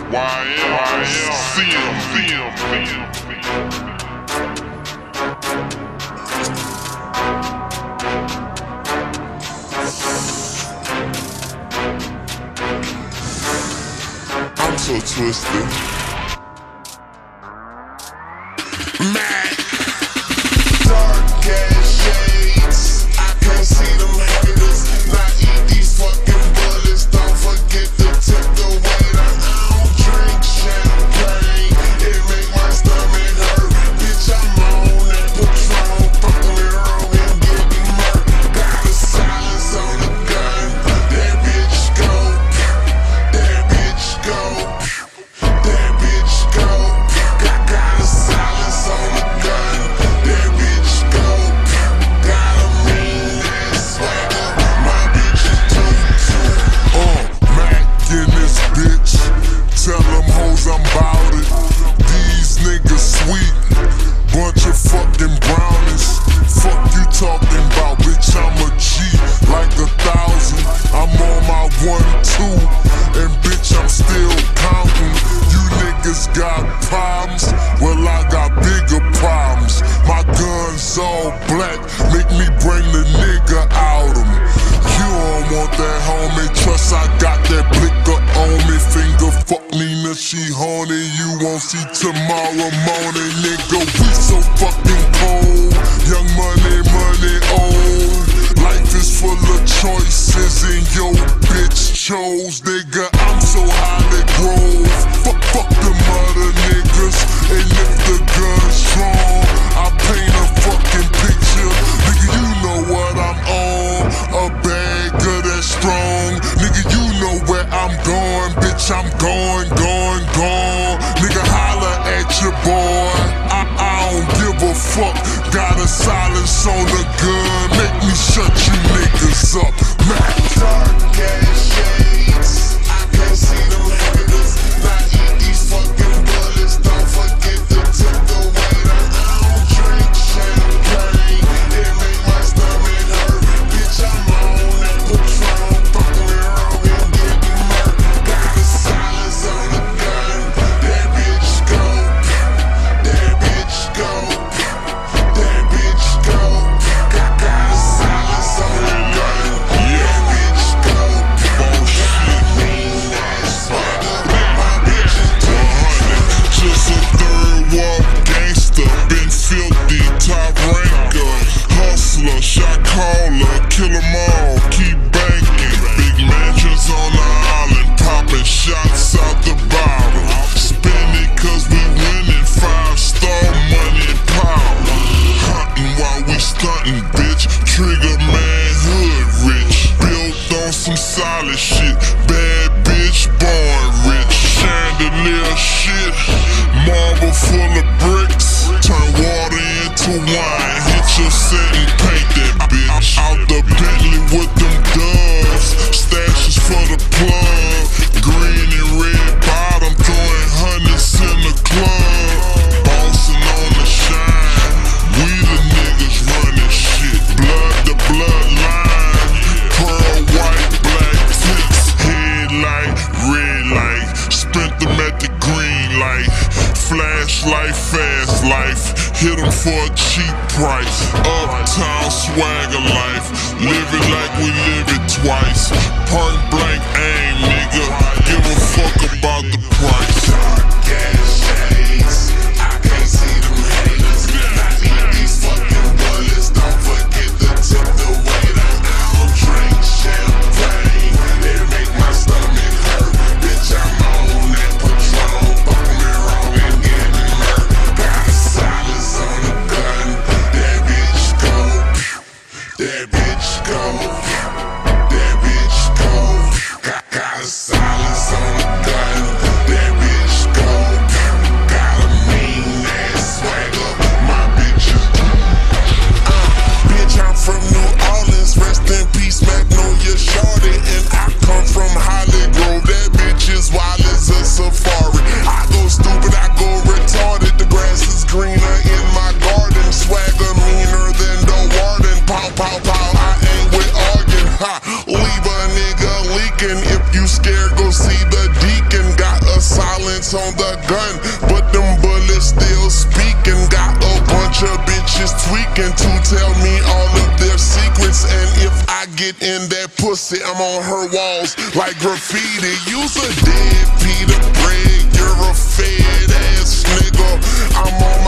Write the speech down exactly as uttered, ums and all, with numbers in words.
Y M C M, I'm so twisted. Mad. Dark ass shades. I can't see them haters. Not eat these fucking bullets. Don't forget to tip the waiter. I don't drink champagne. It make my stomach hurt. Bitch, I'm on that Patron. Fucking me wrong and getting murked. Got a silence on the gun. That bitch go. That bitch go. That bitch go. Got, got a silence on the gun. That bitch go. Got a mean ass swagger. My bitch is too, too. Uh, Mac in this bitch. Tell them hoes I'm bout it. These niggas sweet. Bunch of fucking brownies. Fuck you talking about, bitch, I'm a G. Like a thousand. I'm on my one, two. And bitch, I'm still counting. You niggas got problems. Well, I got bigger problems. My gun's all black. Make me bring the nigga out of me. You don't want that, homie. Trust I got that blicker on me. Finger fuck Nina, she horny. You won't see tomorrow morning, nigga. We so fucking cold. Young money, money old. Life is full of choices and your bitch chose, nigga. I'm so highly grove. Fuck, fuck them other niggas. And if the gun's strong, I paint a fucking picture. Nigga, you know what I'm on. A bag of that strong. Nigga, you know where I'm going. Bitch, I'm going, going, gone. Nigga, holla at your boy. I, I don't give a fuck. Got a silence on the gun. Make me shut you niggas up. Mac. Dark ass shades. I can't see them haters. Not eat these fucking bullets. Don't forget to tip the waiter. I don't drink champagne. It make my stomach hurt. Bitch, I'm on that Patron. Fucking me wrong and getting murked. Got a silence on the gun. That bitch go. That bitch go. That bitch go. Got, got a silence on the gun. That bitch go. Bullshit. Mean ass swagger. My bitch is too hundred. Just a third wall gangster, been filthy, top ranker, hustler, shot caller, kill 'em all, keep banking. Big mansions on the island, popping shots out the bottle. Spend it cause we winning, five star money and power. Hunting while we stunting, bitch. Trigger man, hood rich. Built on some solid shit. Bad bitch, born rich. Chandelier shit. Marble full of bricks. Turn water into wine. Hit your set and paint that bitch. Out the Bentley with them doves. Stashes for the plug. Green and red bottom. Throwing hundreds in the club. Bossing on the shine. We the niggas running shit. Blood to bloodline. Pearl white, black tips. Headlight, red light. Sprint them at the green light. Flashlight, fast life. Hit 'em for a cheap price. Uptown swagger life. Live it like we live it twice. Point blank aim, nigga. Give a fuck about the price. Dark ass shades. I can't see them haters. Not eat these fucking bullets. Don't forget to tip the waiter. I don't drink champagne. It make my stomach hurt. Bitch, I'm on that Patron. Fuck me wrong and getting murked. Got a silence on the gun. That bitch go. That bitch go. That bitch go. Got, got a silence. bullets on the gun, but them bullets still speaking. Got a bunch of bitches tweaking to tell me all of their secrets. And if I get in that pussy, I'm on her walls like graffiti. You's a dead Peter Bread, you're a fed ass nigga. I'm on my